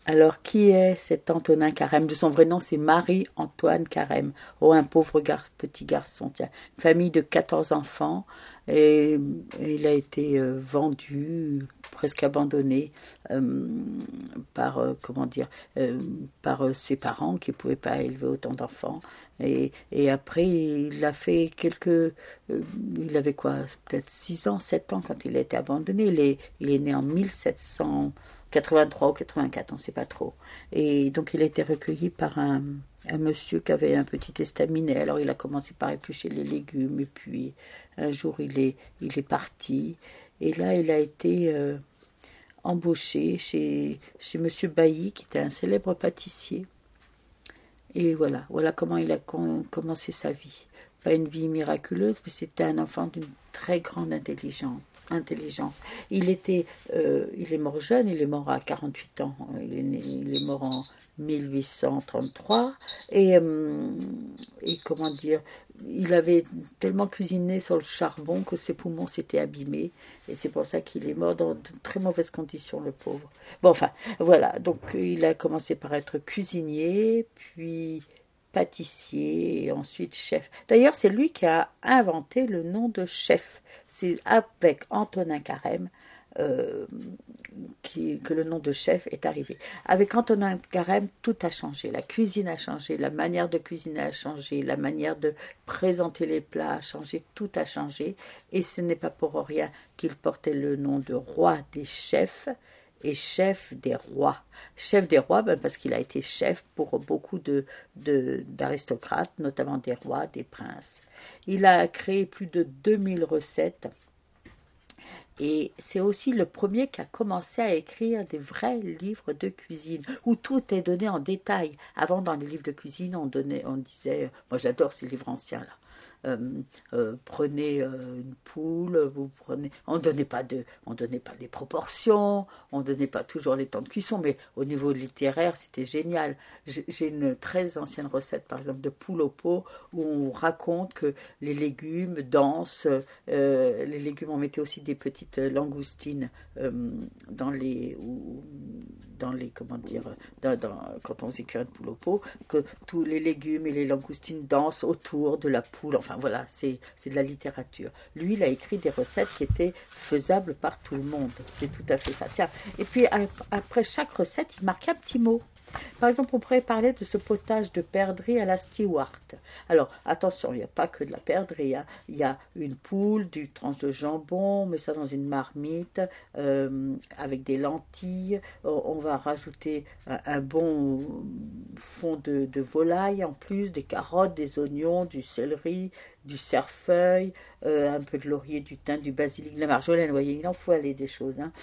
Alors, qui est cet Antonin Carême? De son vrai nom, c'est Marie-Antoine Carême. Oh, un pauvre petit garçon, tiens. Une famille de 14 enfants. Et il a été vendu, presque abandonné par, comment dire, par ses parents qui ne pouvaient pas élever autant d'enfants. Et après, il a fait il avait quoi, peut-être 6 ans, 7 ans quand il a été abandonné. Il est né en 1783 ou 84, on ne sait pas trop. Et donc il a été recueilli par un monsieur qui avait un petit estaminet. Alors il a commencé par éplucher les légumes, et puis un jour il est parti. Et là, il a été embauché chez monsieur Bailly, qui était un célèbre pâtissier. Et voilà comment il a commencé sa vie. Pas une vie miraculeuse, mais c'était un enfant d'une très grande intelligence. Il est mort jeune, il est mort à 48 ans. Il est mort en 1833. Et comment dire, il avait tellement cuisiné sur le charbon que ses poumons s'étaient abîmés. Et c'est pour ça qu'il est mort dans de très mauvaises conditions, le pauvre. Bon, enfin, voilà. Donc, il a commencé par être cuisinier, puis pâtissier, et ensuite chef. D'ailleurs, c'est lui qui a inventé le nom de chef. C'est avec Antonin Carême euh, que le nom de chef est arrivé. Avec Antonin Carême, tout a changé. La cuisine a changé, la manière de cuisiner a changé, la manière de présenter les plats a changé, tout a changé. Et ce n'est pas pour rien qu'il portait le nom de roi des chefs et chef des rois. Chef des rois, parce qu'il a été chef pour beaucoup d'aristocrates, notamment des rois, des princes. Il a créé plus de 2000 recettes. Et c'est aussi le premier qui a commencé à écrire des vrais livres de cuisine, où tout est donné en détail. Avant, dans les livres de cuisine, on disait, moi j'adore ces livres anciens là. Prenez une poule, on donnait pas les proportions, on donnait pas toujours les temps de cuisson, mais au niveau littéraire, c'était génial. J'ai une très ancienne recette, par exemple, de poule au pot, où on raconte que les légumes dansent, les légumes, on mettait aussi des petites langoustines dans les comment dire, quand on faisait cuire une poule au pot, que tous les légumes et les langoustines dansent autour de la poule. Enfin voilà, c'est de la littérature. Lui, il a écrit des recettes qui étaient faisables par tout le monde. C'est tout à fait ça. Tiens, et puis après chaque recette, il marquait un petit mot. Par exemple, on pourrait parler de ce potage de perdrix à la Stewart. Alors, attention, il n'y a pas que de la perdrix. Hein. Il y a une poule, du tranche de jambon, on met ça dans une marmite avec des lentilles. On va rajouter un bon fond de volaille en plus, des carottes, des oignons, du céleri, du cerfeuil, un peu de laurier, du thym, du basilic, de la marjolaine. Vous voyez, il en faut aller des choses. Hein.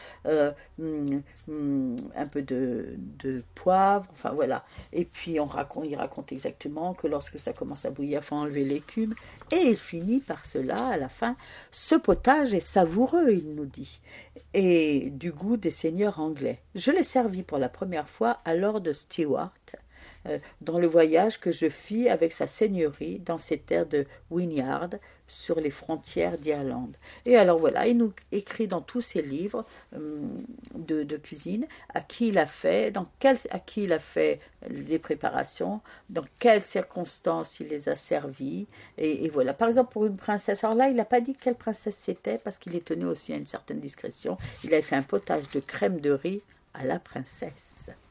Un peu de poivre, enfin voilà. Et puis il raconte exactement que lorsque ça commence à bouillir, il faut enlever l'écume. Et il finit par cela, à la fin, ce potage est savoureux, il nous dit, et du goût des seigneurs anglais. Je l'ai servi pour la première fois à Lord Stewart, dans le voyage que je fis avec sa seigneurie dans ces terres de Wynyard, sur les frontières d'Irlande. Et alors voilà, il nous écrit dans tous ses livres de cuisine à qui il a fait, à qui il a fait les préparations, dans quelles circonstances il les a servis, et voilà. Par exemple, pour une princesse, alors là, il n'a pas dit quelle princesse c'était, parce qu'il est tenu aussi à une certaine discrétion. Il avait fait un potage de crème de riz à la princesse.